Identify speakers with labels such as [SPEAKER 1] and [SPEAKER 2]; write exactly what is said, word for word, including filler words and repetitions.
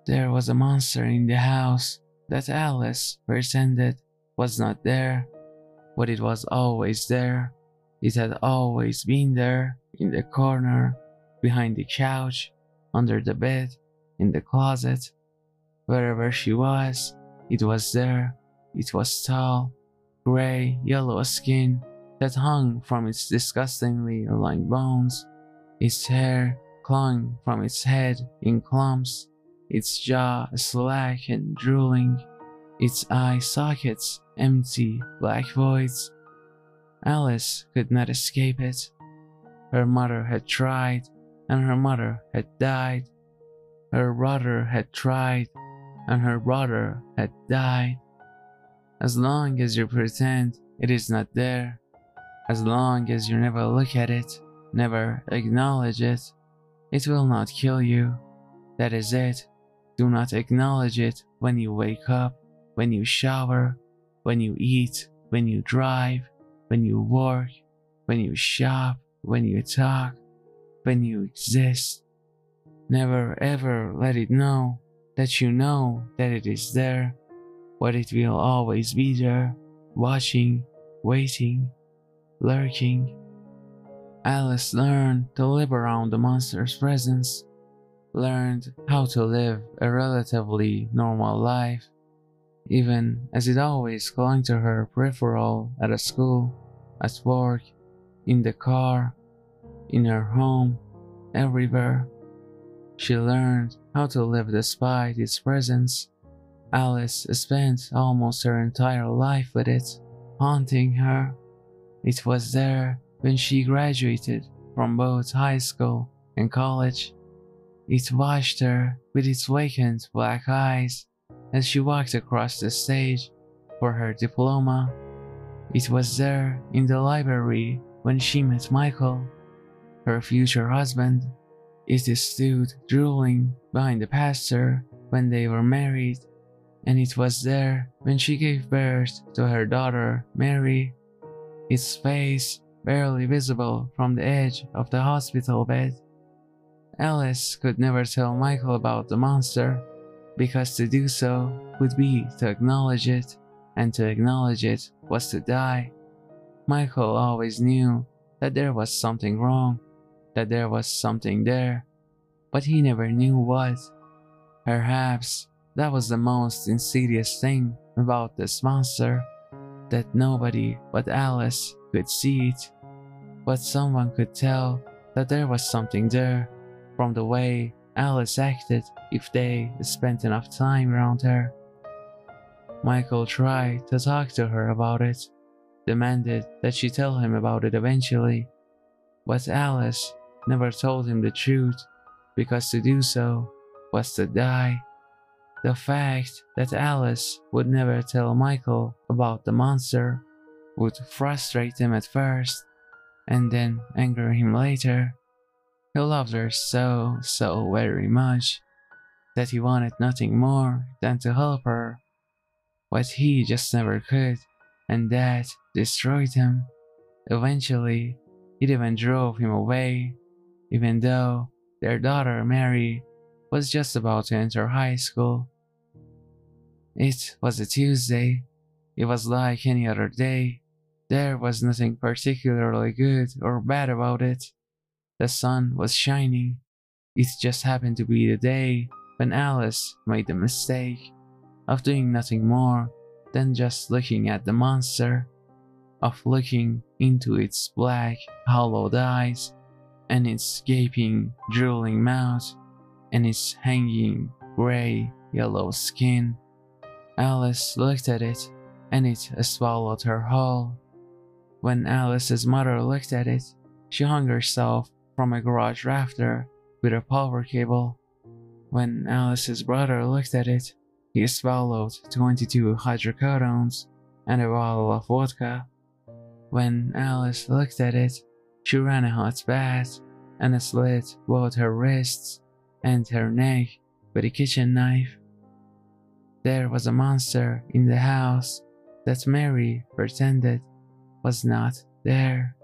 [SPEAKER 1] There was a monster in the house that Alice pretended was not there, but it was always there. It had always been there, in the corner, behind the couch, under the bed, in the closet. Wherever she was, it was there. It was tall, gray, yellow skin that hung from its disgustingly aligned bones. Its hair clung from its head in clumps, its jaw slack and drooling, its eye sockets empty black voids. Alice could not escape it. Her mother had tried, and her mother had died. Her brother had tried, and her brother had died. As long as you pretend it is not there, as long as you never look at it, never acknowledge it, it will not kill you. That is it. Do not acknowledge it when you wake up, when you shower, when you eat, when you drive, when you work, when you shop, when you talk, when you exist. Never ever let it know that you know that it is there, but it will always be there, watching, waiting, lurking. Alice learned to live around the monster's presence, learned how to live a relatively normal life, even as it always clung to her peripheral at school, at work, in the car, in her home, everywhere. She learned how to live despite its presence. Alice spent almost her entire life with it, haunting her. It was there when she graduated from both high school and college. It watched her with its vacant black eyes as she walked across the stage for her diploma. It was there in the library when she met Michael, her future husband. It stood drooling behind the pastor when they were married, and it was there when she gave birth to her daughter, Mary. Its face barely visible from the edge of the hospital bed. Alice could never tell Michael about the monster, because to do so would be to acknowledge it, and to acknowledge it was to die. Michael always knew that there was something wrong, that there was something there, but he never knew what. Perhaps that was the most insidious thing about this monster, that nobody but Alice could see it, but someone could tell that there was something there from the way Alice acted if they spent enough time around her. Michael tried to talk to her about it, demanded that she tell him about it eventually, but Alice never told him the truth, because to do so was to die. The fact that Alice would never tell Michael about the monster would frustrate him at first, and then anger him later. He loved her so, so very much that he wanted nothing more than to help her, but he just never could, and that destroyed him. Eventually, it even drove him away, even though their daughter Mary was just about to enter high school. It was a Tuesday. It was like any other day. There was nothing particularly good or bad about it. The sun was shining. It just happened to be the day when Alice made the mistake of doing nothing more than just looking at the monster, of looking into its black, hollowed eyes, and its gaping, drooling mouth, and its hanging, gray, yellow skin. Alice looked at it, and it swallowed her whole. When Alice's mother looked at it, she hung herself from a garage rafter with a power cable. When Alice's brother looked at it, he swallowed twenty-two hydrocodones and a bottle of vodka. When Alice looked at it, she ran a hot bath and slit both her wrists and her neck with a kitchen knife. There was a monster in the house that Mary pretended was not there.